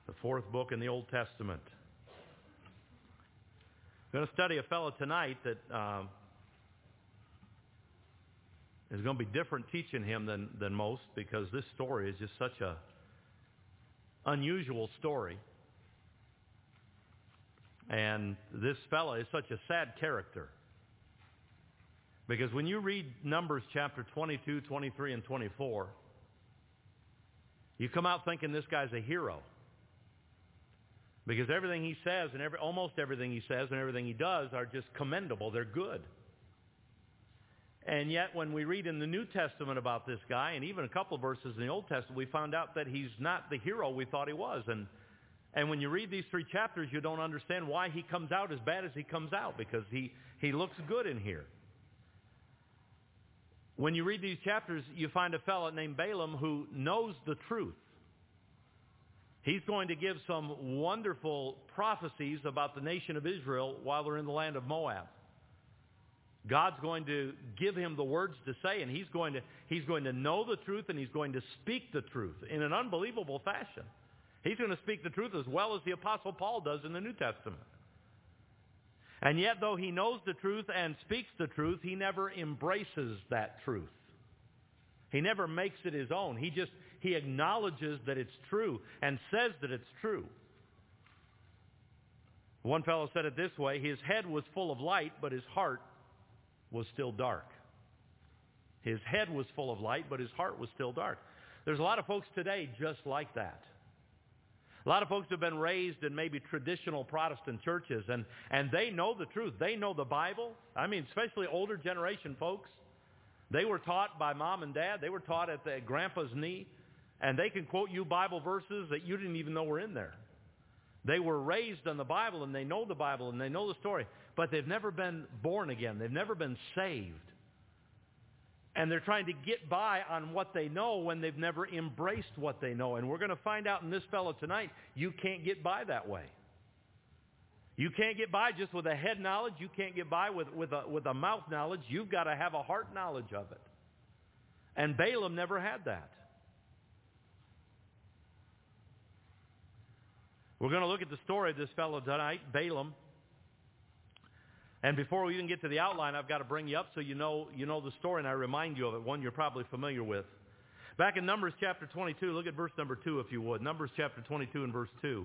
the fourth book in the Old Testament. We're going to study a fellow tonight that is going to be different teaching him than most, because this story is just such a unusual story. And this fellow is such a sad character. Because when you read Numbers chapter 22, 23, and 24, you come out thinking this guy's a hero. Because everything he says and almost everything he says and everything he does are just commendable. They're good. And yet when we read in the New Testament about this guy, and even a couple of verses in the Old Testament, we found out that he's not the hero we thought he was. And when you read these 3 chapters, you don't understand why he comes out as bad as he comes out, because he looks good in here. When you read these chapters, you find a fellow named Balaam who knows the truth. He's going to give some wonderful prophecies about the nation of Israel while they're in the land of Moab. God's going to give him the words to say, and he's going to know the truth, and he's going to speak the truth in an unbelievable fashion. He's going to speak the truth as well as the Apostle Paul does in the New Testament. And yet, though he knows the truth and speaks the truth, he never embraces that truth. He never makes it his own. He acknowledges that it's true and says that it's true. One fellow said it this way: his head was full of light, but his heart was still dark. His head was full of light, but his heart was still dark. There's a lot of folks today just like that. A lot of folks have been raised in maybe traditional Protestant churches, and they know the truth. They know the Bible. I mean, especially older generation folks. They were taught by mom and dad. They were taught at grandpa's knee, and they can quote you Bible verses that you didn't even know were in there. They were raised on the Bible, and they know the Bible, and they know the story, but they've never been born again. They've never been saved. And they're trying to get by on what they know when they've never embraced what they know. And we're going to find out in this fellow tonight, you can't get by that way. You can't get by just with a head knowledge. You can't get by with a mouth knowledge. You've got to have a heart knowledge of it. And Balaam never had that. We're going to look at the story of this fellow tonight, Balaam. And before we even get to the outline, I've got to bring you up so you know the story, and I remind you of it, one you're probably familiar with. Back in Numbers chapter 22, look at verse number 2 if you would. Numbers chapter 22 and verse 2.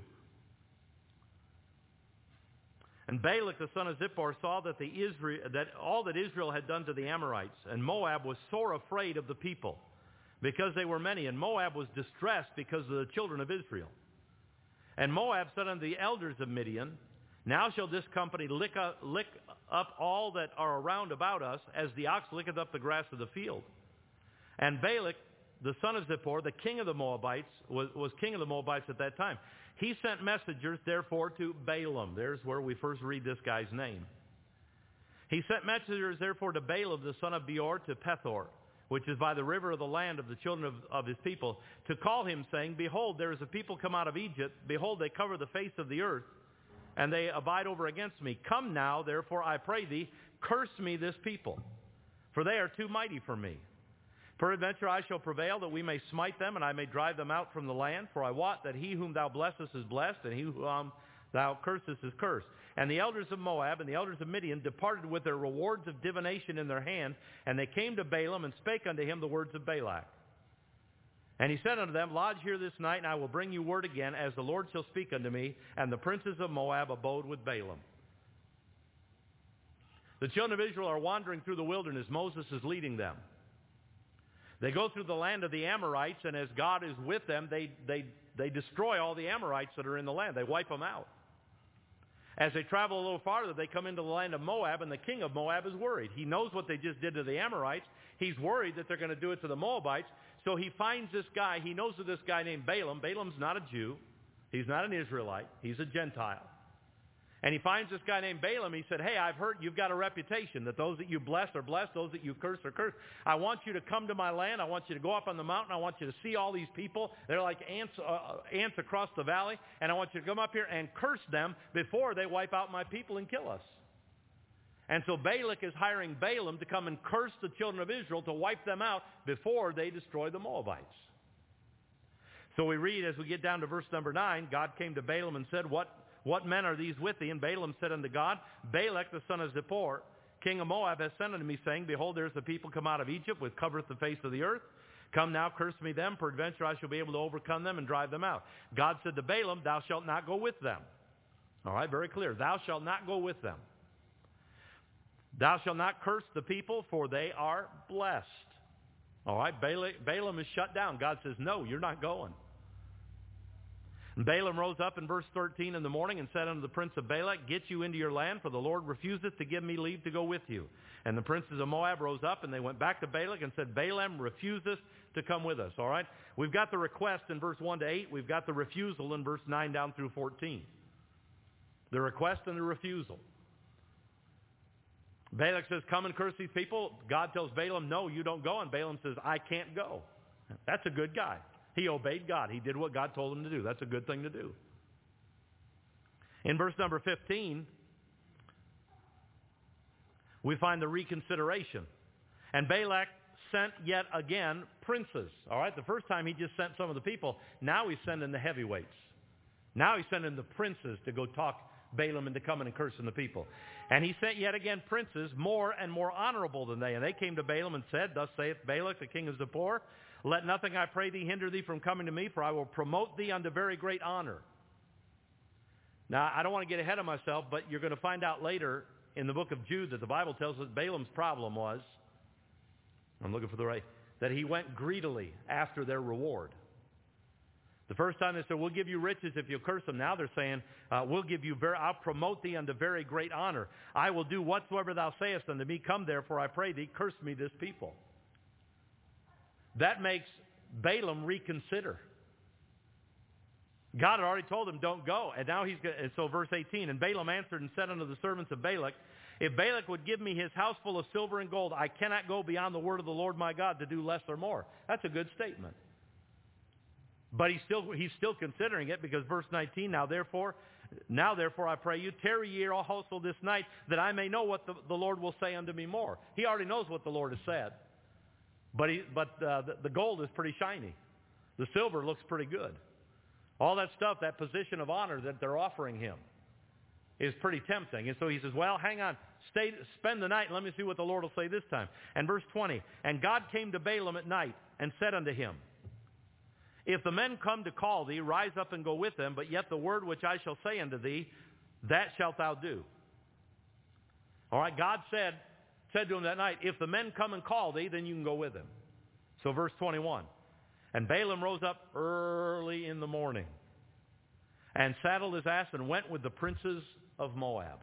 And Balak the son of Zippor saw that all that Israel had done to the Amorites, and Moab was sore afraid of the people, because they were many, and Moab was distressed because of the children of Israel. And Moab said unto the elders of Midian, now shall this company lick up all that are around about us, as the ox licketh up the grass of the field. And Balak, the son of Zippor, the king of the Moabites, was king of the Moabites at that time. He sent messengers, therefore, to Balaam. There's where we first read this guy's name. He sent messengers, therefore, to Balaam, the son of Beor, to Pethor, which is by the river of the land of the children of his people, to call him, saying, behold, there is a people come out of Egypt. Behold, they cover the face of the earth, and they abide over against me. Come now, therefore, I pray thee, curse me this people, for they are too mighty for me. Peradventure I shall prevail, that we may smite them, and I may drive them out from the land. For I wot that he whom thou blessest is blessed, and he whom thou cursest is cursed. And the elders of Moab and the elders of Midian departed with their rewards of divination in their hand, and they came to Balaam and spake unto him the words of Balak. And he said unto them, lodge here this night, and I will bring you word again, as the Lord shall speak unto me. And the princes of Moab abode with Balaam. The children of Israel are wandering through the wilderness. Moses is leading them. They go through the land of the Amorites, and as God is with them, they destroy all the Amorites that are in the land. They wipe them out. As they travel a little farther, they come into the land of Moab, and the king of Moab is worried. He knows what they just did to the Amorites. He's worried that they're going to do it to the Moabites. So he finds this guy. He knows of this guy named Balaam. Balaam's not a Jew. He's not an Israelite. He's a Gentile. And he finds this guy named Balaam. He said, hey, I've heard you've got a reputation that those that you bless are blessed, those that you curse are cursed. I want you to come to my land. I want you to go up on the mountain. I want you to see all these people. They're like ants across the valley. And I want you to come up here and curse them before they wipe out my people and kill us. And so Balak is hiring Balaam to come and curse the children of Israel to wipe them out before they destroy the Moabites. So we read as we get down to verse number 9, God came to Balaam and said, What men are these with thee? And Balaam said unto God, Balak the son of Zippor, king of Moab, has sent unto me, saying, Behold, there is a people come out of Egypt, which covereth the face of the earth. Come now, curse me them, peradventure I shall be able to overcome them and drive them out. God said to Balaam, Thou shalt not go with them. All right, very clear. Thou shalt not go with them. Thou shalt not curse the people, for they are blessed. All right, Balaam is shut down. God says, no, you're not going. And Balaam rose up in verse 13 in the morning and said unto the prince of Balak, Get you into your land, for the Lord refuseth to give me leave to go with you. And the princes of Moab rose up, and they went back to Balak and said, Balaam refuseth to come with us. All right? We've got the request in verse 1 to 8. We've got the refusal in verse 9 down through 14. The request and the refusal. Balak says, come and curse these people. God tells Balaam, no, you don't go. And Balaam says, I can't go. That's a good guy. He obeyed God. He did what God told him to do. That's a good thing to do. In verse number 15, we find the reconsideration. And Balak sent yet again princes. All right, the first time he just sent some of the people. Now he's sending the heavyweights. Now he's sending the princes to go talk Balaam into coming and cursing the people. And he sent yet again princes more and more honorable than they. And they came to Balaam and said, Thus saith Balak, the king of Zippor, Let nothing, I pray thee, hinder thee from coming to me, for I will promote thee unto very great honor. Now, I don't want to get ahead of myself, but you're going to find out later in the book of Jude that the Bible tells us Balaam's problem was, I'm looking for the right, that he went greedily after their reward. The first time they said, we'll give you riches if you curse them. Now they're saying, I'll promote thee unto very great honor. I will do whatsoever thou sayest unto me. Come therefore, I pray thee, curse me this people. That makes Balaam reconsider. God had already told him, don't go. And now and so verse 18, And Balaam answered and said unto the servants of Balak, If Balak would give me his house full of silver and gold, I cannot go beyond the word of the Lord my God to do less or more. That's a good statement. But he's still considering it, because verse 19, Now therefore I pray you, tarry ye also this night, that I may know what the Lord will say unto me more. He already knows what the Lord has said. But the gold is pretty shiny. The silver looks pretty good. All that stuff, that position of honor that they're offering him, is pretty tempting. And so he says, well, hang on, spend the night, and let me see what the Lord will say this time. And verse 20, And God came to Balaam at night, and said unto him, If the men come to call thee, rise up and go with them, but yet the word which I shall say unto thee, that shalt thou do. All right, God said to him that night, if the men come and call thee, then you can go with them. So verse 21, And Balaam rose up early in the morning, and saddled his ass, and went with the princes of Moab.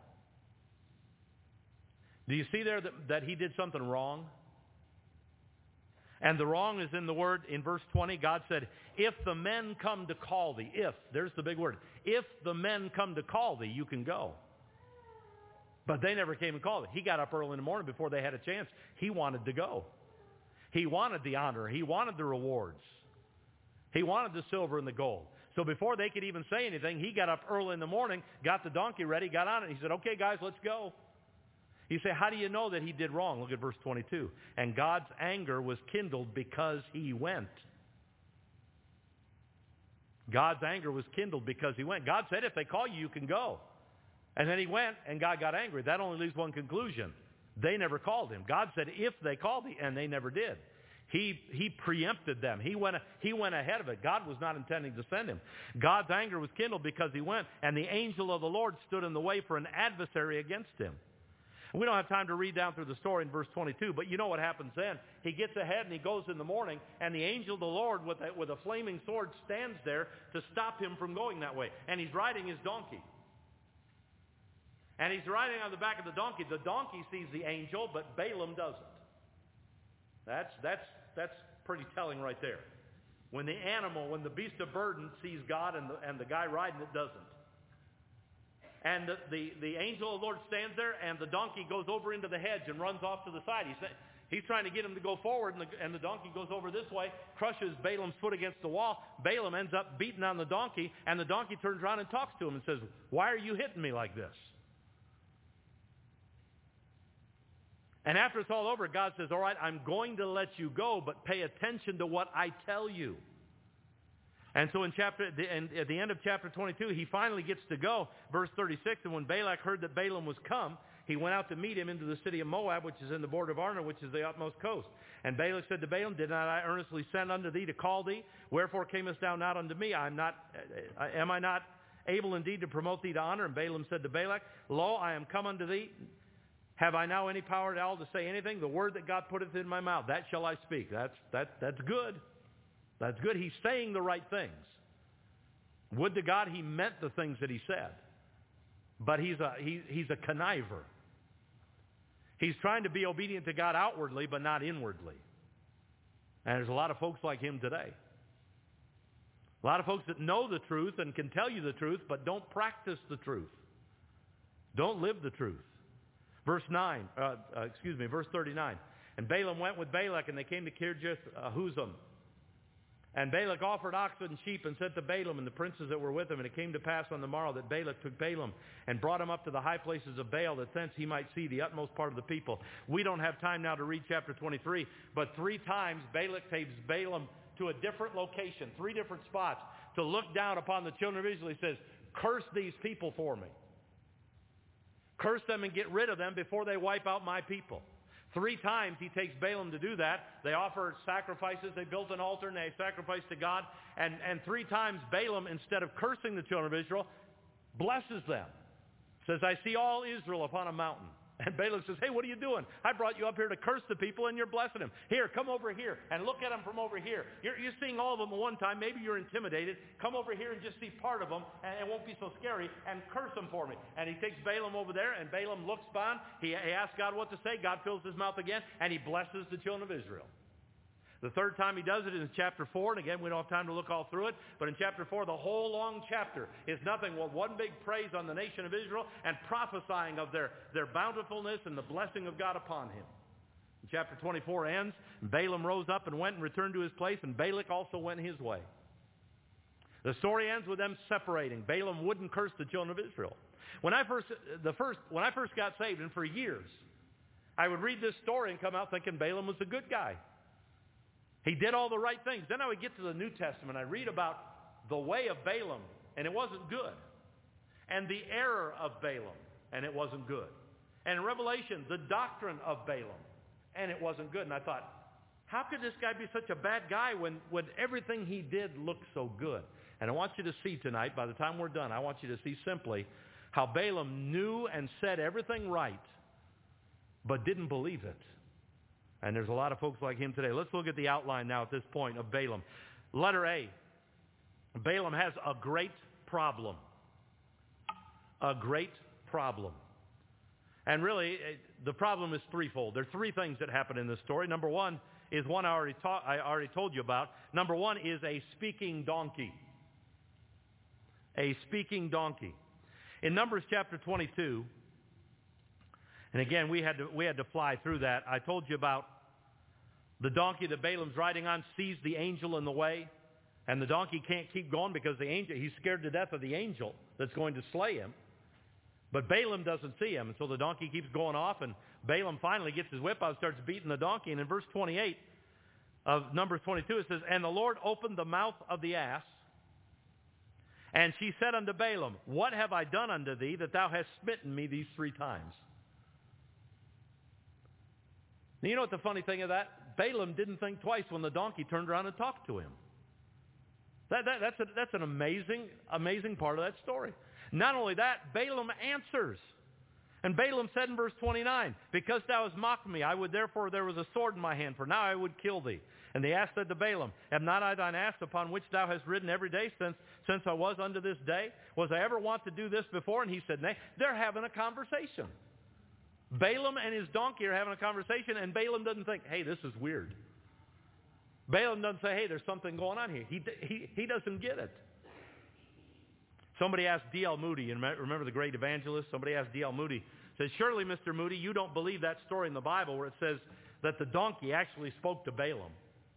Do you see there that he did something wrong? And the wrong is in the word, in verse 20, God said, if the men come to call thee, there's the big word, if the men come to call thee, you can go. But they never came and called him. He got up early in the morning before they had a chance. He wanted to go. He wanted the honor. He wanted the rewards. He wanted the silver and the gold. So before they could even say anything, he got up early in the morning, got the donkey ready, got on it. He said, okay, guys, let's go. You say, how do you know that he did wrong? Look at verse 22. And God's anger was kindled because he went. God's anger was kindled because he went. God said, if they call you, you can go. And then he went, and God got angry. That only leaves one conclusion. They never called him. God said, if they called thee, and they never did. He preempted them. He went ahead of it. God was not intending to send him. God's anger was kindled because he went, and the angel of the Lord stood in the way for an adversary against him. We don't have time to read down through the story in verse 22, but you know what happens then. He gets ahead and he goes in the morning, and the angel of the Lord with a flaming sword stands there to stop him from going that way. And he's riding his donkey. And he's riding on the back of the donkey. The donkey sees the angel, but Balaam doesn't. That's pretty telling right there. When the beast of burden sees God and the guy riding it doesn't. And the angel of the Lord stands there, and the donkey goes over into the hedge and runs off to the side. He's trying to get him to go forward, and the donkey goes over this way, crushes Balaam's foot against the wall. Balaam ends up beating on the donkey, and the donkey turns around and talks to him and says, why are you hitting me like this? And after it's all over, God says, all right, I'm going to let you go, but pay attention to what I tell you. And so at the end of chapter 22, he finally gets to go. Verse 36, and when Balak heard that Balaam was come, he went out to meet him into the city of Moab, which is in the border of Arnon, which is the utmost coast. And Balak said to Balaam, did not I earnestly send unto thee to call thee? Wherefore camest thou not unto me? Am I not able indeed to promote thee to honor? And Balaam said to Balak, lo, I am come unto thee. Have I now any power at all to say anything? The word that God putteth in my mouth, that shall I speak. That's good. That's good. He's saying the right things. Would to God he meant the things that he said. But he's a conniver. He's trying to be obedient to God outwardly, but not inwardly. And there's a lot of folks like him today. A lot of folks that know the truth and can tell you the truth, but don't practice the truth. Don't live the truth. Verse 39. And Balaam went with Balak, and they came to Kirjath-Huzim. And Balak offered oxen and sheep, and said to Balaam and the princes that were with him, and it came to pass on the morrow that Balak took Balaam and brought him up to the high places of Baal, that thence he might see the utmost part of the people. We don't have time now to read chapter 23, but 3 times Balak takes Balaam to a different location, 3 different spots, to look down upon the children of Israel. He says, curse these people for me. Curse them and get rid of them before they wipe out my people. 3 times he takes Balaam to do that. They offer sacrifices. They built an altar and they sacrificed to God. And 3 times Balaam, instead of cursing the children of Israel, blesses them. Says, I see all Israel upon a mountain. And Balak says, hey, what are you doing? I brought you up here to curse the people and you're blessing them. Here, come over here and look at them from over here. You're seeing all of them at one time. Maybe you're intimidated. Come over here and just see part of them and it won't be so scary, and curse them for me. And he takes Balaam over there, and Balaam looks on. He asks God what to say. God fills his mouth again, and he blesses the children of Israel. The 3rd time he does it is in chapter 4, and again, we don't have time to look all through it, but in chapter 4, the whole long chapter is nothing but one big praise on the nation of Israel and prophesying of their bountifulness and the blessing of God upon him. And chapter 24 ends, and Balaam rose up and went and returned to his place, and Balak also went his way. The story ends with them separating. Balaam wouldn't curse the children of Israel. When I first got saved, and for years, I would read this story and come out thinking Balaam was a good guy. He did all the right things. Then I would get to the New Testament. I read about the way of Balaam, and it wasn't good. And the error of Balaam, and it wasn't good. And in Revelation, the doctrine of Balaam, and it wasn't good. And I thought, how could this guy be such a bad guy when everything he did looked so good? And I want you to see tonight, by the time we're done, I want you to see simply how Balaam knew and said everything right, but didn't believe it. And there's a lot of folks like him today. Let's look at the outline now at this point of Balaam. Letter A. Balaam has a great problem. A great problem. And really, the problem is threefold. There are 3 things that happen in this story. Number 1 is one I already told you about. Number 1 is a speaking donkey. A speaking donkey. In Numbers chapter 22, and again, we had to fly through that. I told you about the donkey that Balaam's riding on sees the angel in the way, and the donkey can't keep going because he's scared to death of the angel that's going to slay him. But Balaam doesn't see him, and so the donkey keeps going off, and Balaam finally gets his whip out and starts beating the donkey. And in verse 28 of Numbers 22, it says, and the Lord opened the mouth of the ass, and she said unto Balaam, what have I done unto thee that thou hast smitten me these 3 times? Now, you know what the funny thing of that? Balaam didn't think twice when the donkey turned around and talked to him. That's an amazing part of that story. Not only that, Balaam answers. And Balaam said in verse 29, because thou hast mocked me, therefore there was a sword in my hand, for now I would kill thee. And the ass said to Balaam, am not I thine ass upon which thou hast ridden every day since I was unto this day? Was I ever wont to do this before? And he said, nay. They're having a conversation. Balaam and his donkey are having a conversation, and Balaam doesn't think, hey, this is weird. Balaam doesn't say, hey, there's something going on here. He doesn't get it. Somebody asked D.L. Moody, and remember the great evangelist? Somebody asked D.L. Moody, says, surely, Mr. Moody, you don't believe that story in the Bible where it says that the donkey actually spoke to Balaam.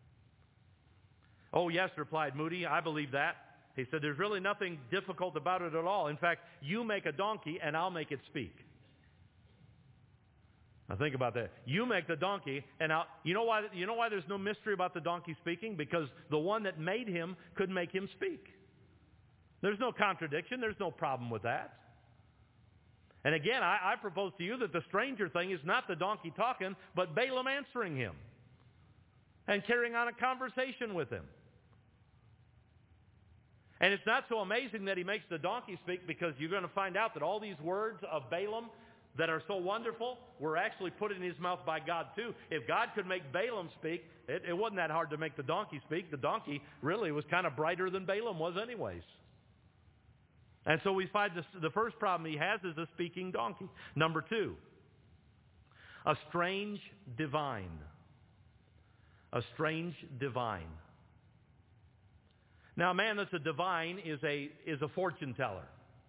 Oh, yes, replied Moody, I believe that. He said, there's really nothing difficult about it at all. In fact, you make a donkey, and I'll make it speak. Now think about that. You make the donkey, and now you know why there's no mystery about the donkey speaking? Because the one that made him could make him speak. There's no contradiction. There's no problem with that. And again, I propose to you that the stranger thing is not the donkey talking, but Balaam answering him and carrying on a conversation with him. And it's not so amazing that he makes the donkey speak, because you're going to find out that all these words of Balaam that are so wonderful were actually put in his mouth by God too. If God could make Balaam speak, it wasn't that hard to make the donkey speak. The donkey really was kind of brighter than Balaam was anyways. And so we find the first problem he has is a speaking donkey. Number 2, a strange divine. A strange divine. Now, a man that's a divine is a fortune teller.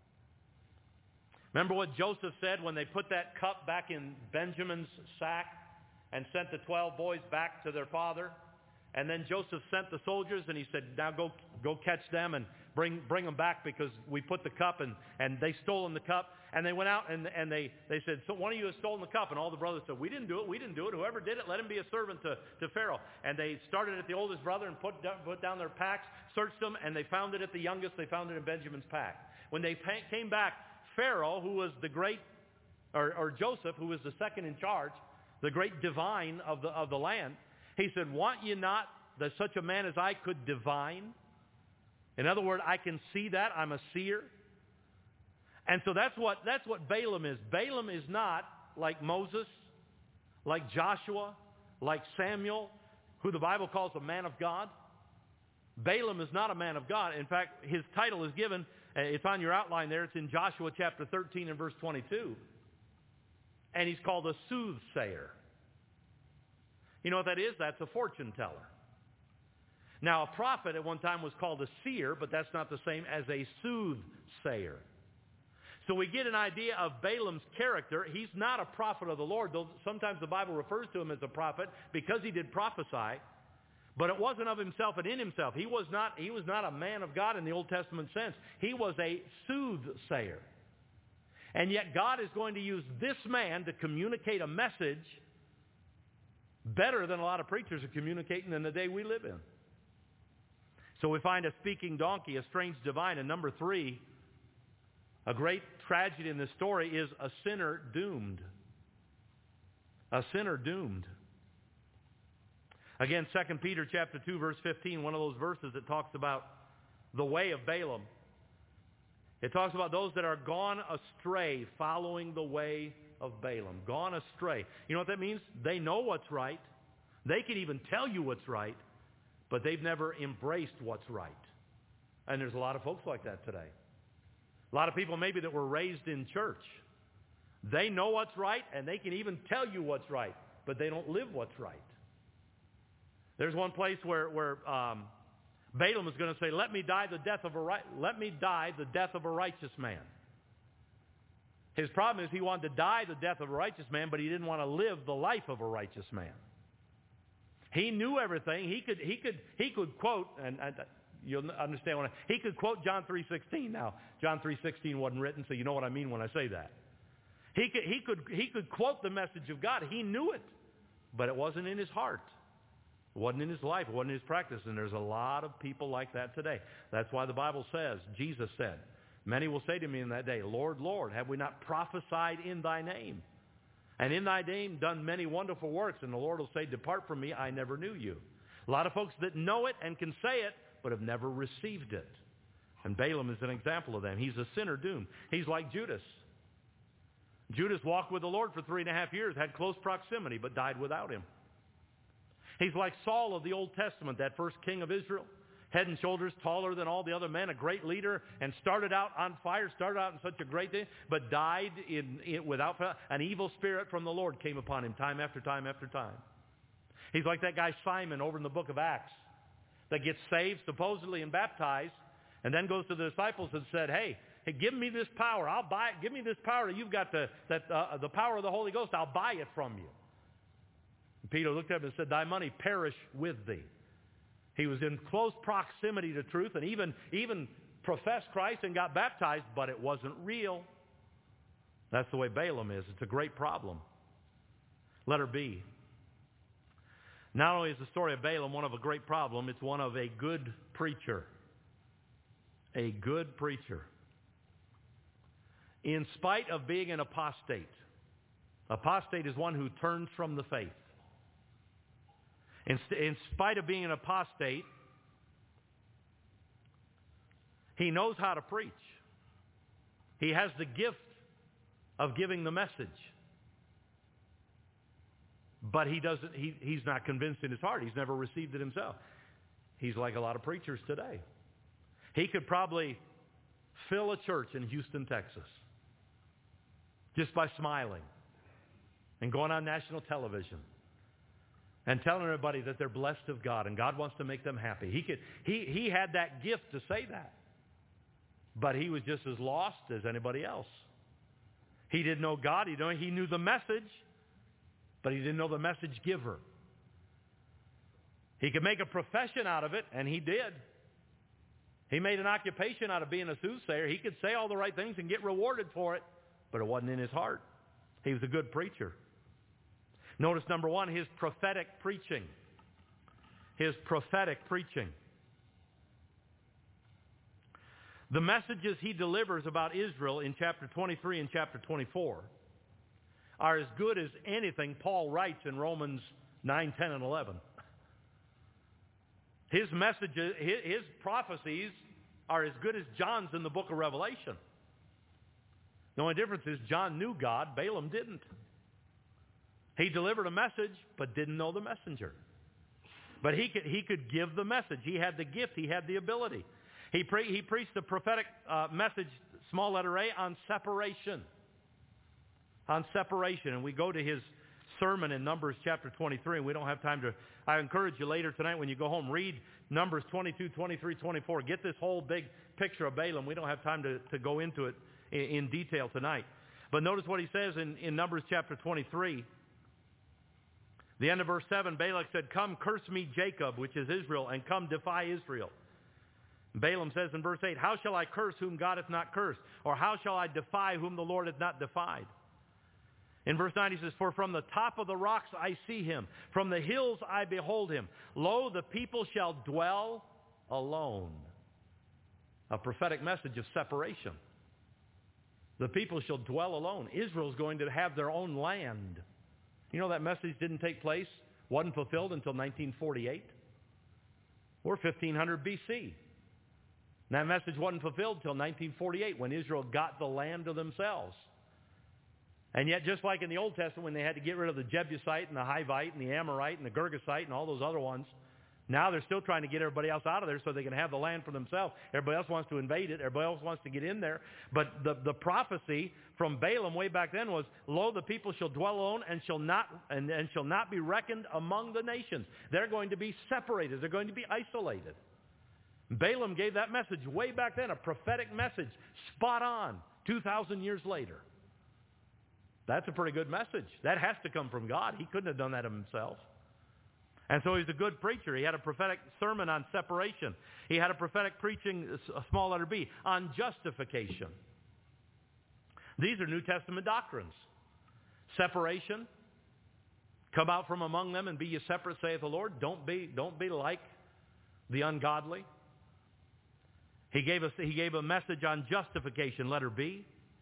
Remember what Joseph said when they put that cup back in Benjamin's sack and sent the 12 boys back to their father? And then Joseph sent the soldiers, and he said, now go catch them and bring them back, because we put the cup, and they stolen the cup. And they went out and they said, so one of you has stolen the cup. And all the brothers said, we didn't do it. Whoever did it, let him be a servant to Pharaoh. And they started at the oldest brother and put down their packs, searched them, and they found it at the youngest. They found it in Benjamin's pack. When they came back, Pharaoh, who was the great, or Joseph, who was the second in charge, the great divine of the land, he said, want ye not that such a man as I could divine? In other words, I can see that. I'm a seer. And so that's what Balaam is. Balaam is not like Moses, like Joshua, like Samuel, who the Bible calls a man of God. Balaam is not a man of God. In fact, his title is given, it's on your outline there, it's in Joshua chapter 13 and verse 22. And he's called a soothsayer. You know what that is? That's a fortune teller. Now, a prophet at one time was called a seer, but that's not the same as a soothsayer. So we get an idea of Balaam's character. He's not a prophet of the Lord, though sometimes the Bible refers to him as a prophet because he did prophesy. But it wasn't of himself and in himself. He was not a man of God in the Old Testament sense. He was a soothsayer. And yet God is going to use this man to communicate a message better than a lot of preachers are communicating in the day we live in. So we find a speaking donkey, a strange divine. And number 3, a great tragedy in this story is a sinner doomed. A sinner doomed. Again, 2 Peter chapter 2, verse 15, one of those verses that talks about the way of Balaam. It talks about those that are gone astray, following the way of Balaam. Gone astray. You know what that means? They know what's right. They can even tell you what's right, but they've never embraced what's right. And there's a lot of folks like that today. A lot of people maybe that were raised in church. They know what's right, and they can even tell you what's right, but they don't live what's right. There's one place where Balaam is going to say, let me die the death of a righteous man. His problem is he wanted to die the death of a righteous man, but he didn't want to live the life of a righteous man. He knew everything. He could quote, and you'll understand he could quote John 3:16. Now, John 3:16 wasn't written, so you know what I mean when I say that. He could quote the message of God. He knew it, but it wasn't in his heart. It wasn't in his life. It wasn't in his practice. And there's a lot of people like that today. That's why the Bible says, Jesus said, many will say to me in that day, Lord, Lord, have we not prophesied in thy name? And in thy name done many wonderful works. And the Lord will say, depart from me, I never knew you. A lot of folks that know it and can say it, but have never received it. And Balaam is an example of them. He's a sinner doomed. He's like Judas. Judas walked with the Lord for 3.5 years, had close proximity, but died without him. He's like Saul of the Old Testament, that first king of Israel, head and shoulders taller than all the other men, a great leader, and started out on fire, started out in such a great day, but died without an evil spirit from the Lord came upon him time after time after time. He's like that guy Simon over in the book of Acts that gets saved supposedly and baptized, and then goes to the disciples and said, hey, give me this power. I'll buy it. Give me this power. You've got the power of the Holy Ghost. I'll buy it from you. Peter looked at him and said, thy money perish with thee. He was in close proximity to truth and even professed Christ and got baptized, but it wasn't real. That's the way Balaam is. It's a great problem. Letter B. Not only is the story of Balaam one of a great problem, it's one of a good preacher. A good preacher. In spite of being an apostate. Apostate is one who turns from the faith. In spite of being an apostate, he knows how to preach. He has the gift of giving the message. But he's not convinced in his heart. He's never received it himself. He's like a lot of preachers today. He could probably fill a church in Houston, Texas, just by smiling and going on national television and telling everybody that they're blessed of God and God wants to make them happy. He had that gift to say that. But he was just as lost as anybody else. He didn't know God. He knew the message, but he didn't know the message giver. He could make a profession out of it, and he did. He made an occupation out of being a soothsayer. He could say all the right things and get rewarded for it, but it wasn't in his heart. He was a good preacher. Notice, number one, his prophetic preaching. His prophetic preaching. The messages he delivers about Israel in chapter 23 and chapter 24 are as good as anything Paul writes in Romans 9, 10, and 11. His messages, his prophecies are as good as John's in the book of Revelation. The only difference is John knew God, Balaam didn't. He delivered a message, but didn't know the messenger. But he could give the message. He had the gift. He had the ability. He preached the prophetic message, small letter A, on separation. On separation. And we go to his sermon in Numbers chapter 23, and we don't have time to... I encourage you later tonight when you go home, read Numbers 22, 23, 24. Get this whole big picture of Balaam. We don't have time to go into it in detail tonight. But notice what he says in Numbers chapter 23. The end of verse 7, Balak said, "Come, curse me, Jacob," which is Israel, "and come defy Israel." Balaam says in verse 8, "How shall I curse whom God hath not cursed? Or how shall I defy whom the Lord hath not defied?" In verse 9 he says, "For from the top of the rocks I see him. From the hills I behold him. Lo, the people shall dwell alone." A prophetic message of separation. The people shall dwell alone. Israel's going to have their own land. You know that message didn't take place, wasn't fulfilled until 1948. Or 1500 BC. And that message wasn't fulfilled until 1948 when Israel got the land to themselves. And yet, just like in the Old Testament when they had to get rid of the Jebusite and the Hivite and the Amorite and the Girgashite and all those other ones, now they're still trying to get everybody else out of there so they can have the land for themselves. Everybody else wants to invade it. Everybody else wants to get in there. But the prophecy from Balaam way back then was, "Lo, the people shall dwell alone and shall not be reckoned among the nations." They're going to be separated. They're going to be isolated. Balaam gave that message way back then, a prophetic message, spot on, 2,000 years later. That's a pretty good message. That has to come from God. He couldn't have done that himself. And so he's a good preacher. He had a prophetic sermon on separation. He had a prophetic preaching, a small letter B, on justification. These are New Testament doctrines. Separation. Come out from among them and be ye separate, saith the Lord. Don't be like the ungodly. He gave a message on justification, letter B.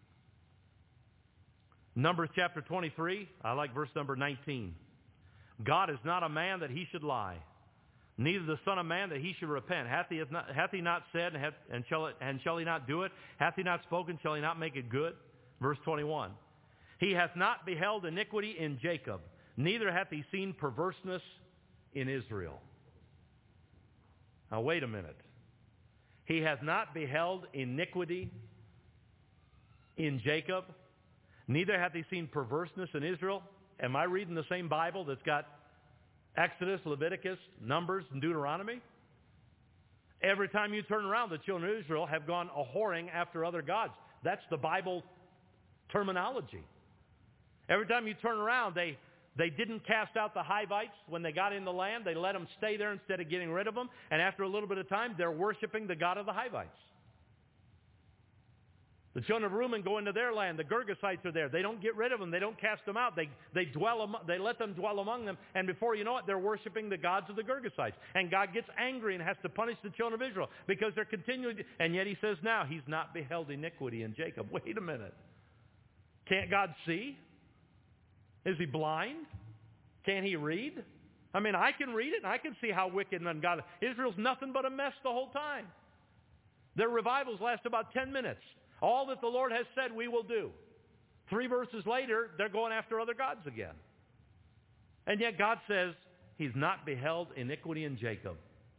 Numbers chapter 23, I like verse number 19. "God is not a man that he should lie, neither the Son of Man that he should repent. Hath he not said, and shall he not do it? Hath he not spoken, shall he not make it good?" Verse 21. "He hath not beheld iniquity in Jacob, neither hath he seen perverseness in Israel." Now wait a minute. He hath not beheld iniquity in Jacob, neither hath he seen perverseness in Israel. Am I reading the same Bible that's got Exodus, Leviticus, Numbers, and Deuteronomy? Every time you turn around, the children of Israel have gone a-whoring after other gods. That's the Bible terminology. Every time you turn around, they didn't cast out the Hivites when they got in the land. They let them stay there instead of getting rid of them. And after a little bit of time, they're worshiping the god of the Hivites. The children of Reuben go into their land. The Girgashites are there. They don't get rid of them. They don't cast them out. They let them dwell among them. And before you know it, they're worshiping the gods of the Girgashites. And God gets angry and has to punish the children of Israel because they're continuing. And yet he says now, he's not beheld iniquity in Jacob. Wait a minute. Can't God see? Is he blind? Can't he read? I mean, I can read it and I can see how wicked and ungodly. Israel's nothing but a mess the whole time. Their revivals last about 10 minutes. All that the Lord has said we will do. 3 verses later, they're going after other gods again. And yet God says he's not beheld iniquity in Jacob.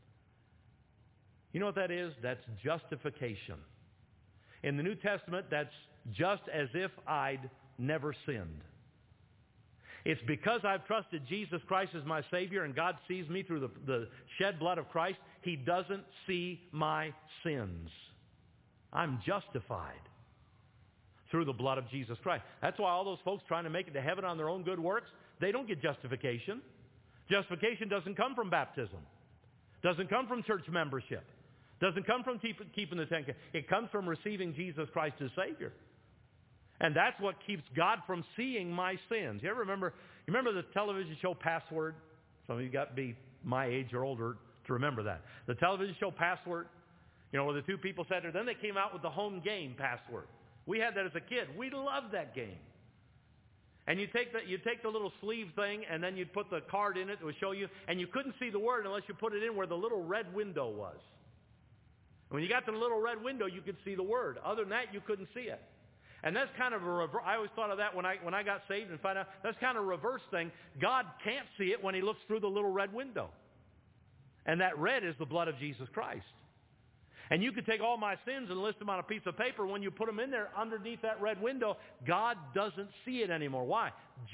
You know what that is? That's justification. In the New Testament, that's just as if I'd never sinned. It's because I've trusted Jesus Christ as my Savior and God sees me through the shed blood of Christ. He doesn't see my sins. I'm justified through the blood of Jesus Christ. That's why all those folks trying to make it to heaven on their own good works, they don't get justification. Justification doesn't come from baptism. Doesn't come from church membership. Doesn't come from keeping the Ten Commandments. It comes from receiving Jesus Christ as Savior. And that's what keeps God from seeing my sins. You remember the television show Password? Some of you got to be my age or older to remember that. The television show Password, you know, where the 2 people sat there. Then they came out with the home game Password. We had that as a kid. We loved that game. And you take the little sleeve thing, and then you'd put the card in it. It would show you, and you couldn't see the word unless you put it in where the little red window was. When you got to the little red window, you could see the word. Other than that, you couldn't see it. And that's kind of a reverse. I always thought of that when I got saved and found out that's kind of a reverse thing. God can't see it when he looks through the little red window. And that red is the blood of Jesus Christ. And you could take all my sins and list them on a piece of paper. When you put them in there underneath that red window, God doesn't see it anymore. Why?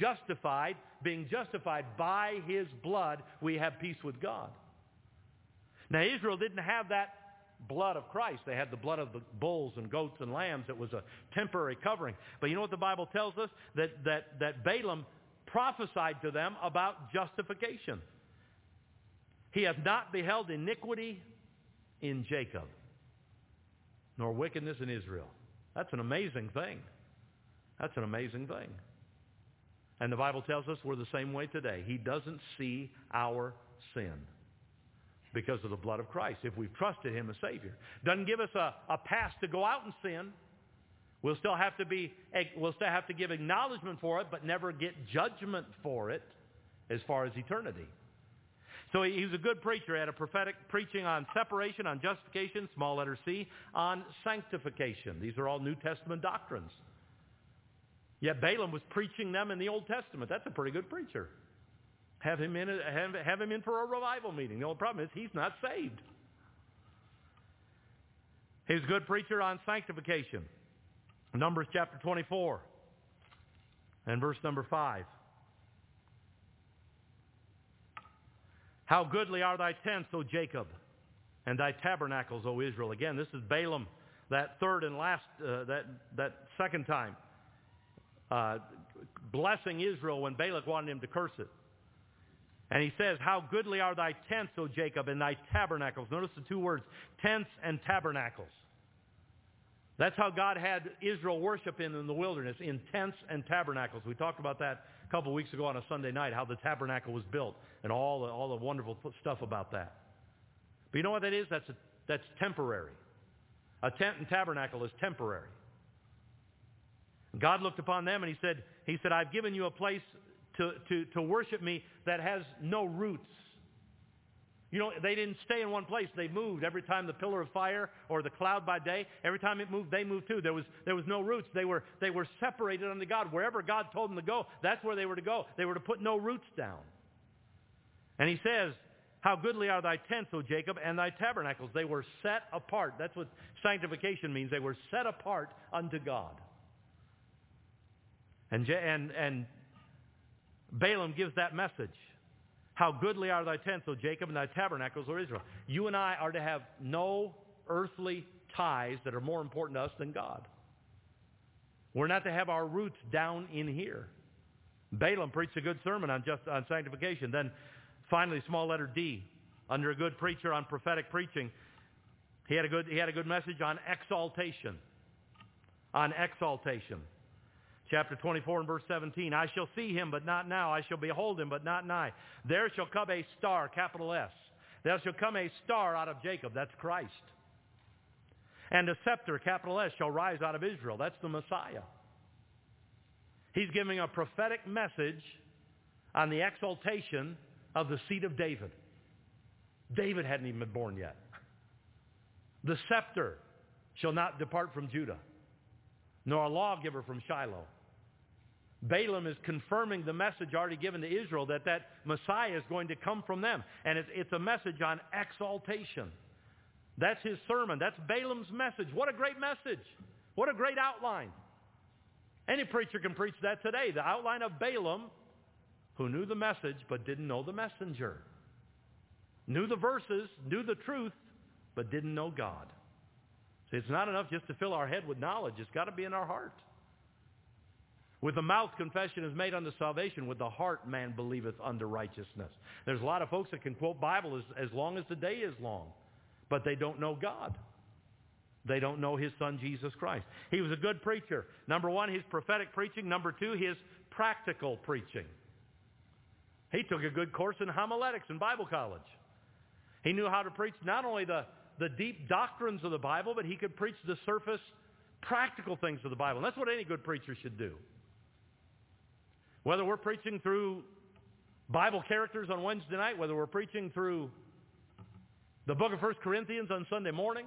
Being justified by his blood, we have peace with God. Now, Israel didn't have that blood of Christ. They had the blood of the bulls and goats and lambs. It was a temporary covering. But you know what the Bible tells us? That Balaam prophesied to them about justification. He hath not beheld iniquity in Jacob, nor wickedness in Israel. That's an amazing thing. That's an amazing thing. And the Bible tells us we're the same way today. He doesn't see our sin because of the blood of Christ, if we've trusted him as Savior. Doesn't give us a pass to go out and sin. We'll still have to give acknowledgement for it, but never get judgment for it as far as eternity. So he was a good preacher. He had a prophetic preaching on separation, on justification, small letter C, on sanctification. These are all New Testament doctrines. Yet Balaam was preaching them in the Old Testament. That's a pretty good preacher. Have him in for a revival meeting. The only problem is he's not saved. He was a good preacher on sanctification. Numbers chapter 24 and verse number 5. How goodly are thy tents, O Jacob, and thy tabernacles, O Israel. Again, this is Balaam, that third and last, that second time, blessing Israel when Balak wanted him to curse it. And he says, how goodly are thy tents, O Jacob, and thy tabernacles. Notice the 2 words, tents and tabernacles. That's how God had Israel worship in the wilderness, in tents and tabernacles. We talked about that a couple of weeks ago on a Sunday night, how the tabernacle was built and all the wonderful stuff about that. But you know what that is? That's temporary. A tent and tabernacle is temporary. God looked upon them and he said, I've given you a place to worship me that has no roots. You know, they didn't stay in one place. They moved. Every time the pillar of fire or the cloud by day, every time it moved, they moved too. There was no roots. They were separated unto God. Wherever God told them to go, that's where they were to go. They were to put no roots down. And he says, how goodly are thy tents, O Jacob, and thy tabernacles. They were set apart. That's what sanctification means. They were set apart unto God. And Balaam gives that message. How goodly are thy tents, O Jacob, and thy tabernacles, O Israel. You and I are to have no earthly ties that are more important to us than God. We're not to have our roots down in here. Balaam preached a good sermon on sanctification. Then finally, small letter D, under a good preacher on prophetic preaching, he had a good message on exaltation. on exaltation. Chapter 24 and verse 17, I shall see him, but not now. I shall behold him, but not nigh. There shall come a star, capital S. There shall come a star out of Jacob. That's Christ. And a scepter, capital S, shall rise out of Israel. That's the Messiah. He's giving a prophetic message on the exaltation of the seed of David. David hadn't even been born yet. The scepter shall not depart from Judah, nor a lawgiver from Shiloh. Balaam is confirming the message already given to Israel that Messiah is going to come from them. And it's a message on exaltation. That's his sermon. That's Balaam's message. What a great message. What a great outline. Any preacher can preach that today. The outline of Balaam, who knew the message but didn't know the messenger. Knew the verses, knew the truth, but didn't know God. See, it's not enough just to fill our head with knowledge. It's got to be in our heart. With the mouth confession is made unto salvation. With the heart man believeth unto righteousness. There's a lot of folks that can quote Bible as long as the day is long. But they don't know God. They don't know his son Jesus Christ. He was a good preacher. Number one, his prophetic preaching. Number two, his practical preaching. He took a good course in homiletics in Bible college. He knew how to preach not only the deep doctrines of the Bible, but he could preach the surface practical things of the Bible. And that's what any good preacher should do. Whether we're preaching through Bible characters on Wednesday night, whether we're preaching through the book of 1 Corinthians on Sunday morning,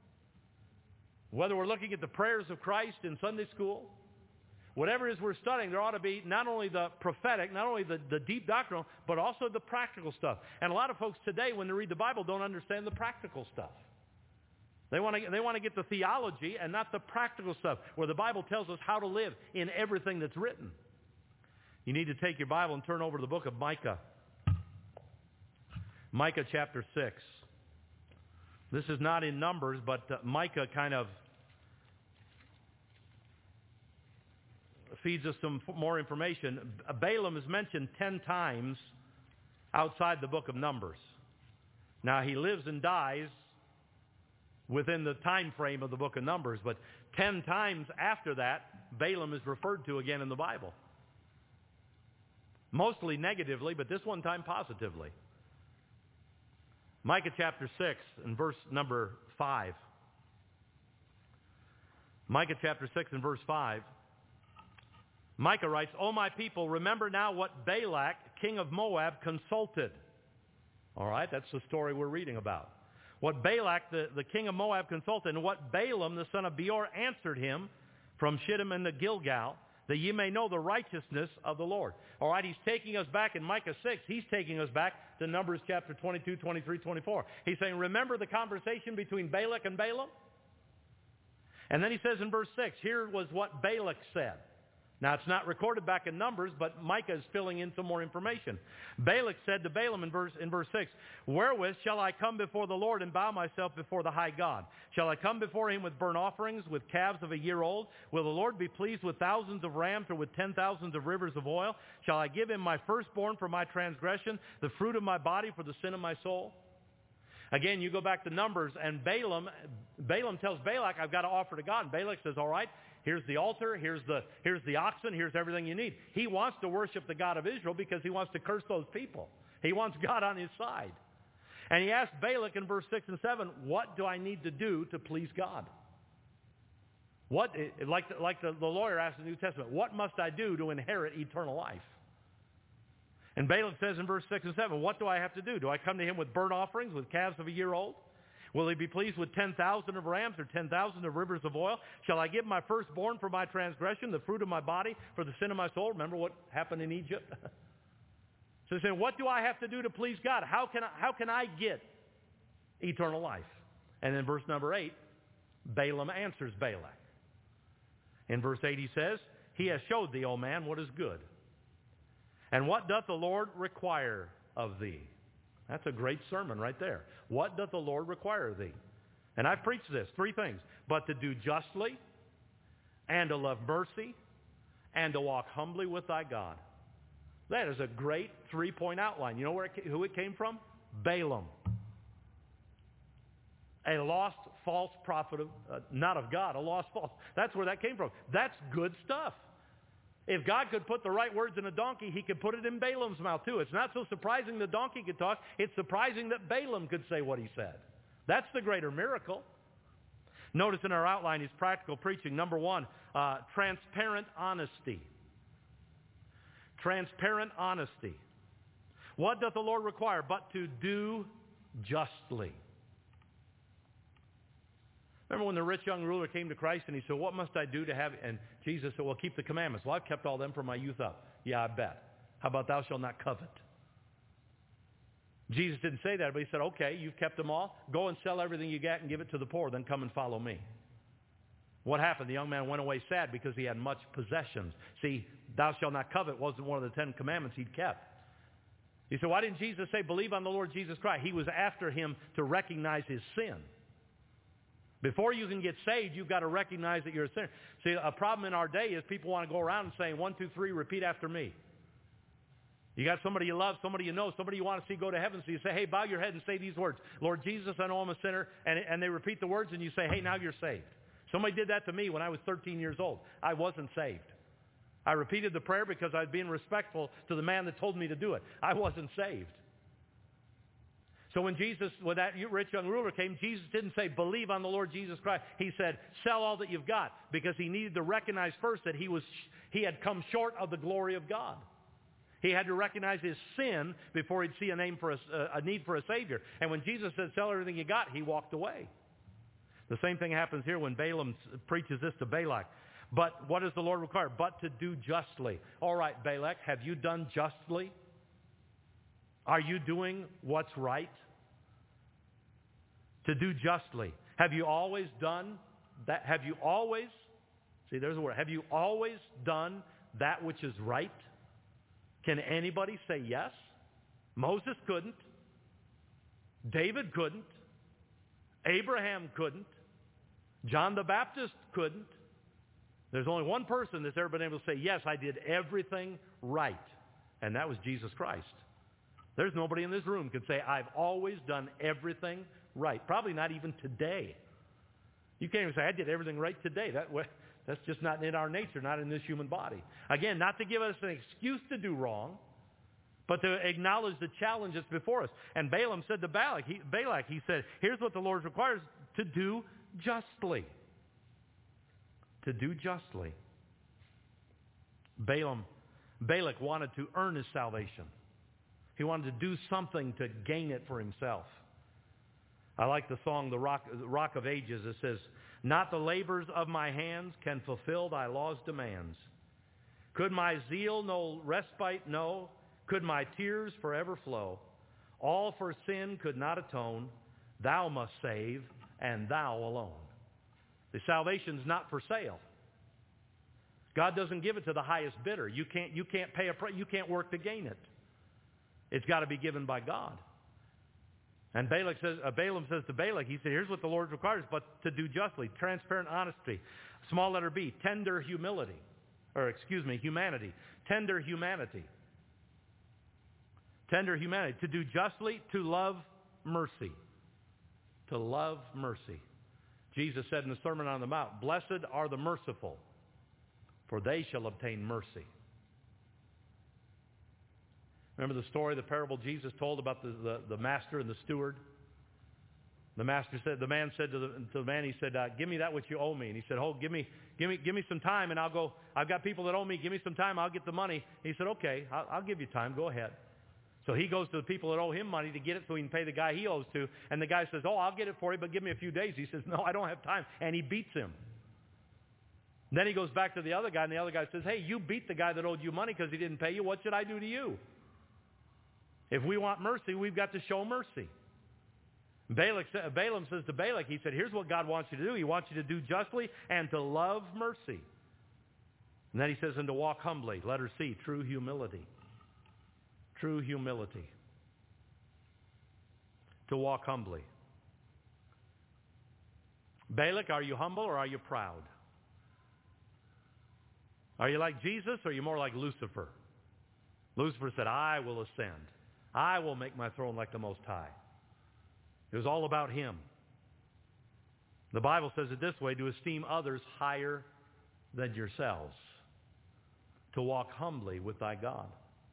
whether we're looking at the prayers of Christ in Sunday school, whatever it is we're studying, there ought to be not only the prophetic, not only the deep doctrinal, but also the practical stuff. And a lot of folks today, when they read the Bible, don't understand the practical stuff. They want to get the theology and not the practical stuff, where the Bible tells us how to live in everything that's written. You need to take your Bible and turn over to the book of Micah. Micah chapter 6. This is not in Numbers, but Micah kind of feeds us some more information. Balaam is mentioned 10 times outside the book of Numbers. Now, he lives and dies within the time frame of the book of Numbers, but 10 times after that, Balaam is referred to again in the Bible. Mostly negatively, but this one time positively. Micah chapter 6 and verse number 5. Micah chapter 6 and verse 5. Micah writes, O my people, remember now what Balak, king of Moab, consulted. All right, that's the story we're reading about. What Balak, the king of Moab, consulted, and what Balaam, the son of Beor, answered him from Shittim and the Gilgal, that ye may know the righteousness of the Lord. All right, he's taking us back in Micah 6. He's taking us back to Numbers chapter 22, 23, 24. He's saying, remember the conversation between Balak and Balaam? And then he says in verse 6, here was what Balak said. Now, it's not recorded back in Numbers, but Micah is filling in some more information. Balak said to Balaam in verse 6, wherewith shall I come before the Lord and bow myself before the high God? Shall I come before him with burnt offerings, with calves of a year old? Will the Lord be pleased with thousands of rams or with 10,000 of rivers of oil? Shall I give him my firstborn for my transgression, the fruit of my body for the sin of my soul? Again, you go back to Numbers, and Balaam tells Balak, I've got to offer to God. And Balak says, all right, here's the altar, here's the oxen, here's everything you need. He wants to worship the God of Israel because he wants to curse those people. He wants God on his side. And he asked Balak in verse 6 and 7, what do I need to do to please God? What, like the lawyer asked in the New Testament, what must I do to inherit eternal life? And Balak says in verse 6 and 7, what do I have to do? Do I come to him with burnt offerings, with calves of a year old? Will he be pleased with 10,000 of rams or 10,000 of rivers of oil? Shall I give my firstborn for my transgression, the fruit of my body for the sin of my soul? Remember what happened in Egypt? So he's saying, what do I have to do to please God? How can I get eternal life? And then verse number 8, Balaam answers Balak. In verse 8 he says, he has showed thee, O man, what is good. And what doth the Lord require of thee? That's a great sermon right there. What doth the Lord require of thee? And I've preached this, 3 things. But to do justly, and to love mercy, and to walk humbly with thy God. That is a great 3-point outline. You know who it came from? Balaam. A lost false prophet, not of God, a lost false. That's where that came from. That's good stuff. If God could put the right words in a donkey, he could put it in Balaam's mouth too. It's not so surprising the donkey could talk. It's surprising that Balaam could say what he said. That's the greater miracle. Notice in our outline is practical preaching. Number one, transparent honesty. Transparent honesty. What doth the Lord require but to do justly? Remember when the rich young ruler came to Christ and he said, what must I do to have... And Jesus said, well, keep the commandments. Well, I've kept all them from my youth up. Yeah, I bet. How about thou shalt not covet? Jesus didn't say that, but he said, okay, you've kept them all. Go and sell everything you got and give it to the poor. Then come and follow me. What happened? The young man went away sad because he had much possessions. See, thou shalt not covet wasn't one of the 10 commandments he'd kept. He said, why didn't Jesus say, believe on the Lord Jesus Christ? He was after him to recognize his sin. Before you can get saved, you've got to recognize that you're a sinner. See, a problem in our day is people want to go around and saying, 1, 2, 3, repeat after me. You got somebody you love, somebody you know, somebody you want to see go to heaven. So you say, hey, bow your head and say these words. Lord Jesus, I know I'm a sinner. And they repeat the words and you say, hey, now you're saved. Somebody did that to me when I was 13 years old. I wasn't saved. I repeated the prayer because I was being respectful to the man that told me to do it. I wasn't saved. So when that rich young ruler came, Jesus didn't say, believe on the Lord Jesus Christ. He said, sell all that you've got, because he needed to recognize first that he had come short of the glory of God. He had to recognize his sin before he'd see a need for a Savior. And when Jesus said, sell everything you got, he walked away. The same thing happens here when Balaam preaches this to Balak. But what does the Lord require? But to do justly. All right, Balak, have you done justly? Are you doing what's right? To do justly. Have you always done that? Have you always, see there's a word, have you always done that which is right? Can anybody say yes? Moses couldn't. David couldn't. Abraham couldn't. John the Baptist couldn't. There's only one person that's ever been able to say, yes, I did everything right. And that was Jesus Christ. There's nobody in this room can say, I've always done everything right. Probably not even today. You can't even say, I did everything right today. That's just not in our nature, not in this human body. Again, not to give us an excuse to do wrong, but to acknowledge the challenge that's before us. And Balaam said to Balak, he said, here's what the Lord requires, to do justly. To do justly. Balak wanted to earn his salvation. He wanted to do something to gain it for himself. I like the song, The Rock of Ages. It says, not the labors of my hands can fulfill thy law's demands. Could my zeal no respite know? Could my tears forever flow? All for sin could not atone. Thou must save, and thou alone. The salvation's not for sale. God doesn't give it to the highest bidder. You can't pay a price. You can't work to gain it. It's got to be given by God. And Balaam says to Balak, he said, here's what the Lord requires, but to do justly, transparent honesty. Small letter B, tender humility. Humanity. Tender humanity. Tender humanity. To do justly, to love mercy. To love mercy. Jesus said in the Sermon on the Mount, blessed are the merciful, for they shall obtain mercy. Remember the story, the parable Jesus told about the master and the steward? The man said to the man, he said, give me that which you owe me. And he said, give me some time and I'll go. I've got people that owe me. Give me some time. I'll get the money. He said, okay, I'll give you time. Go ahead. So he goes to the people that owe him money to get it so he can pay the guy he owes to. And the guy says, I'll get it for you, but give me a few days. He says, no, I don't have time. And he beats him. Then he goes back to the other guy, and the other guy says, hey, you beat the guy that owed you money because he didn't pay you. What should I do to you? If we want mercy, we've got to show mercy. Balaam says to Balak, he said, here's what God wants you to do. He wants you to do justly and to love mercy. And then he says, and to walk humbly. Letter C, true humility. True humility. To walk humbly. Balak, are you humble or are you proud? Are you like Jesus or are you more like Lucifer? Lucifer said, I will ascend. I will make my throne like the Most High. It was all about him. The Bible says it this way, to esteem others higher than yourselves, to walk humbly with thy God.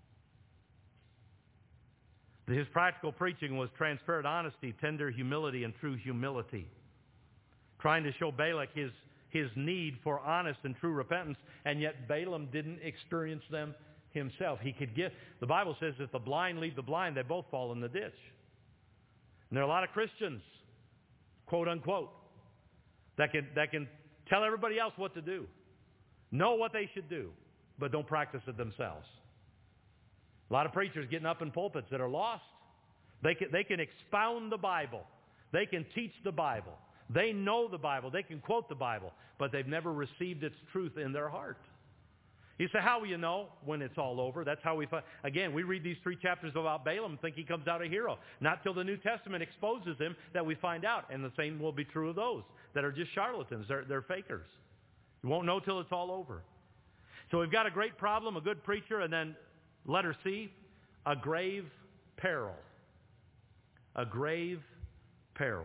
His practical preaching was transparent honesty, tender humility, and true humility, trying to show Balak his need for honest and true repentance, and yet Balaam didn't experience them himself. He could give. The Bible says if the blind lead the blind, they both fall in the ditch. And there are a lot of Christians, quote unquote, that can tell everybody else what to do, know what they should do, but don't practice it themselves. A lot of preachers getting up in pulpits that are lost. They can expound the Bible. They can teach the Bible. They know the Bible. They can quote the Bible, but they've never received its truth in their heart. You say, how will you know when it's all over? That's how we find. Again, we read these 3 chapters about Balaam and think he comes out a hero. Not till the New Testament exposes him that we find out. And the same will be true of those that are just charlatans. They're fakers. You won't know till it's all over. So we've got a great problem, a good preacher, and then letter C, a grave peril. A grave peril.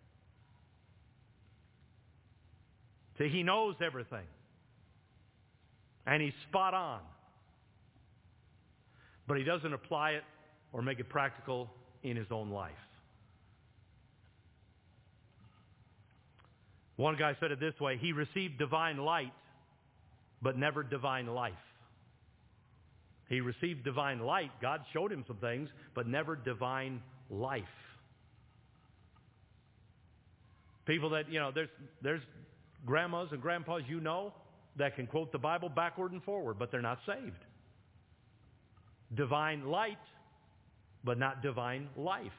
See, he knows everything. And he's spot on. But he doesn't apply it or make it practical in his own life. One guy said it this way, he received divine light, but never divine life. He received divine light. God showed him some things, but never divine life. People that, there's grandmas and grandpas that can quote the Bible backward and forward, but they're not saved. Divine light, but not divine life.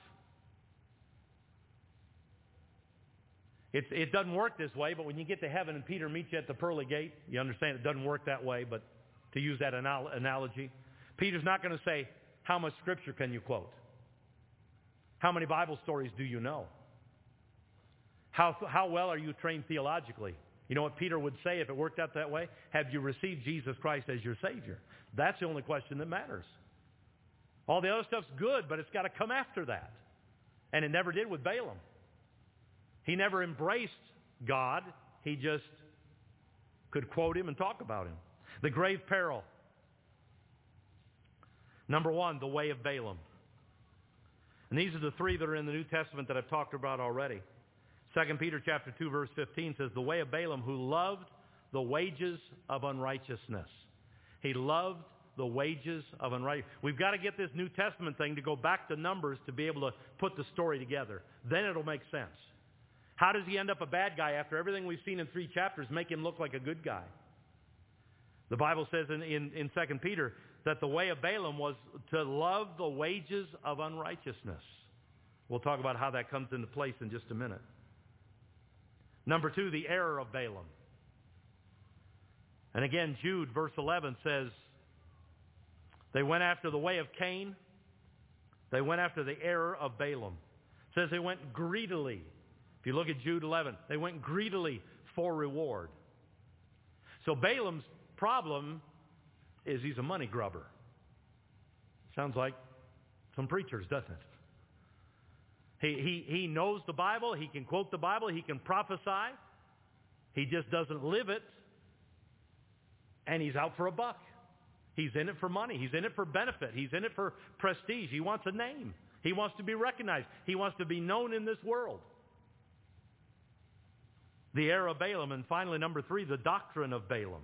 It doesn't work this way, but when you get to heaven and Peter meets you at the pearly gate, you understand it doesn't work that way, but to use that analogy, Peter's not going to say, how much scripture can you quote? How many Bible stories do you know? How well are you trained theologically? You know what Peter would say if it worked out that way? Have you received Jesus Christ as your Savior? That's the only question that matters. All the other stuff's good, but it's got to come after that. And it never did with Balaam. He never embraced God. He just could quote him and talk about him. The grave peril. Number 1, the way of Balaam. And these are the 3 that are in the New Testament that I've talked about already. 2 Peter chapter 2, verse 15 says, the way of Balaam, who loved the wages of unrighteousness. He loved the wages of unrighteousness. We've got to get this New Testament thing to go back to Numbers to be able to put the story together. Then it'll make sense. How does he end up a bad guy after everything we've seen in 3 chapters make him look like a good guy? The Bible says in 2 Peter that the way of Balaam was to love the wages of unrighteousness. We'll talk about how that comes into place in just a minute. Number 2, the error of Balaam. And again, Jude, verse 11 says, they went after the way of Cain. They went after the error of Balaam. It says they went greedily. If you look at Jude 11, they went greedily for reward. So Balaam's problem is he's a money grubber. Sounds like some preachers, doesn't it? He knows the Bible. He can quote the Bible. He can prophesy. He just doesn't live it. And he's out for a buck. He's in it for money. He's in it for benefit. He's in it for prestige. He wants a name. He wants to be recognized. He wants to be known in this world. The error of Balaam. And finally, number 3, the doctrine of Balaam.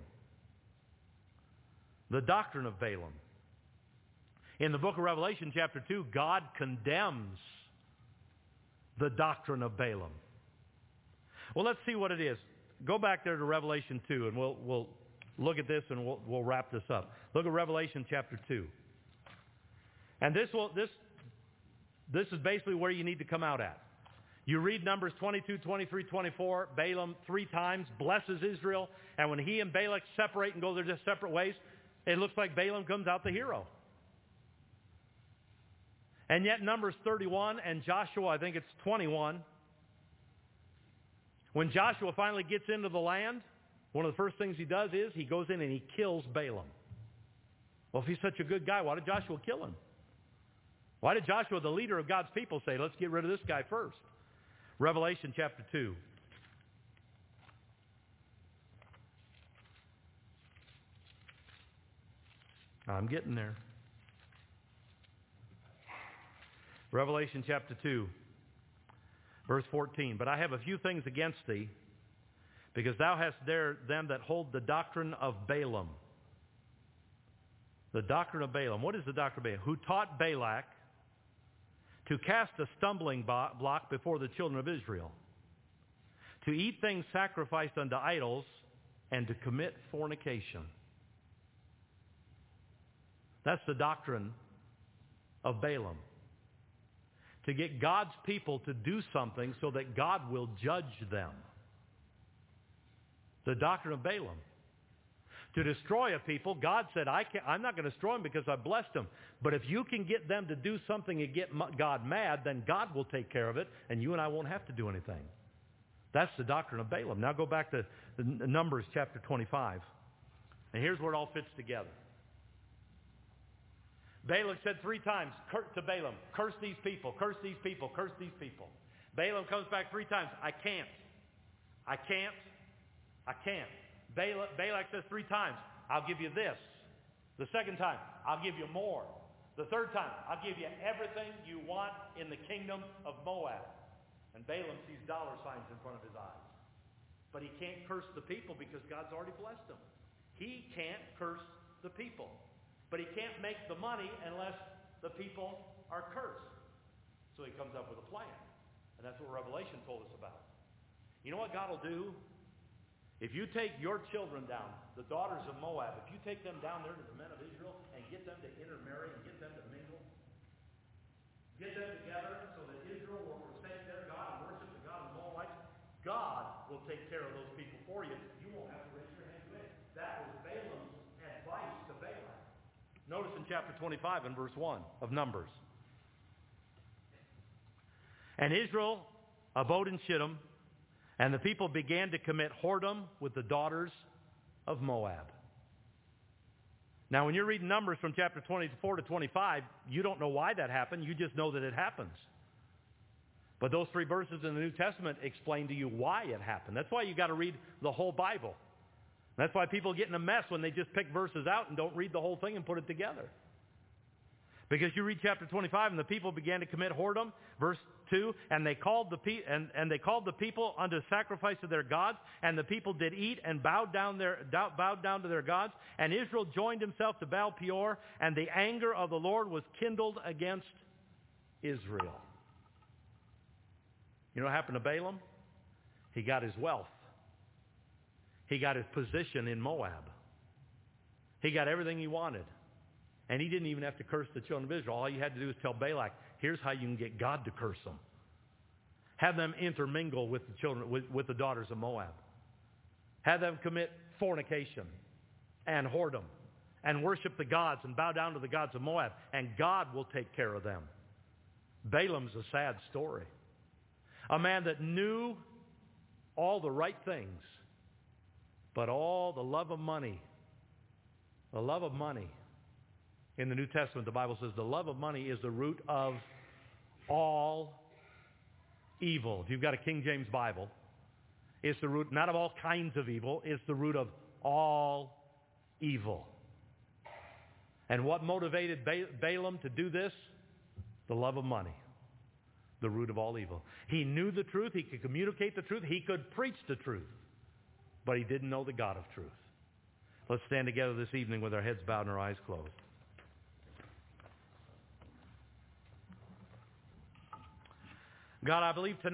The doctrine of Balaam. In the book of Revelation, chapter 2, God condemns the doctrine of Balaam. Well, let's see what it is. Go back there to Revelation 2, and we'll look at this, and we'll wrap this up. Look at Revelation chapter 2. And this is basically where you need to come out at. You read Numbers 22, 23, 24. Balaam 3 times blesses Israel, and when he and Balak separate and go their just separate ways, it looks like Balaam comes out the hero. And yet Numbers 31 and Joshua, I think it's 21, when Joshua finally gets into the land, one of the first things he does is he goes in and he kills Balaam. Well, if he's such a good guy, why did Joshua kill him? Why did Joshua, the leader of God's people, say, let's get rid of this guy first? Revelation chapter 2. I'm getting there. Revelation chapter 2, verse 14. But I have a few things against thee, because thou hast there them that hold the doctrine of Balaam. The doctrine of Balaam. What is the doctrine of Balaam? Who taught Balak to cast a stumbling block before the children of Israel, to eat things sacrificed unto idols, and to commit fornication. That's the doctrine of Balaam. To get God's people to do something so that God will judge them. The doctrine of Balaam. To destroy a people, God said, I'm not going to destroy them because I blessed them. But if you can get them to do something and get God mad, then God will take care of it, and you and I won't have to do anything. That's the doctrine of Balaam. Now go back to Numbers chapter 25. And here's where it all fits together. Balak said 3 times to Balaam, curse these people, curse these people, curse these people. Balaam comes back 3 times, I can't. I can't. I can't. Balak says 3 times, I'll give you this. The second time, I'll give you more. The third time, I'll give you everything you want in the kingdom of Moab. And Balaam sees dollar signs in front of his eyes. But he can't curse the people because God's already blessed him. He can't curse the people. But he can't make the money unless the people are cursed. So he comes up with a plan. And that's what Revelation told us about. You know what God will do? If you take your children down, the daughters of Moab, if you take them down there to the men of Israel and get them to intermarry and get them to mingle, get them together so that Israel will forsake their God and worship the God of the Moabites, God will take care of those people for you. You won't have to raise your hand to it. That was Balaam's advice to Balak. Notice in chapter 25 and verse 1 of Numbers. And Israel abode in Shittim, and the people began to commit whoredom with the daughters of Moab. Now, when you're reading Numbers from chapter 24 to 25, you don't know why that happened. You just know that it happens. But those 3 verses in the New Testament explain to you why it happened. That's why you got to read the whole Bible. That's why people get in a mess when they just pick verses out and don't read the whole thing and put it together. Because you read chapter 25, and the people began to commit whoredom, verse 2, and they called the people unto sacrifice of their gods, and the people did eat and bowed down to their gods, and Israel joined himself to Baal Peor, and the anger of the Lord was kindled against Israel. You know what happened to Balaam? He got his wealth. He got his position in Moab. He got everything he wanted. And he didn't even have to curse the children of Israel. All you had to do was tell Balak, here's how you can get God to curse them. Have them intermingle with the children, with the daughters of Moab. Have them commit fornication and whoredom and worship the gods and bow down to the gods of Moab. And God will take care of them. Balaam's a sad story. A man that knew all the right things, but all the love of money. The love of money. In the New Testament, the Bible says the love of money is the root of all evil. If you've got a King James Bible, it's the root, not of all kinds of evil, it's the root of all evil. And what motivated Balaam to do this? The love of money. The root of all evil. He knew the truth. He could communicate the truth. He could preach the truth. But he didn't know the God of truth. Let's stand together this evening with our heads bowed and our eyes closed. God, I believe tonight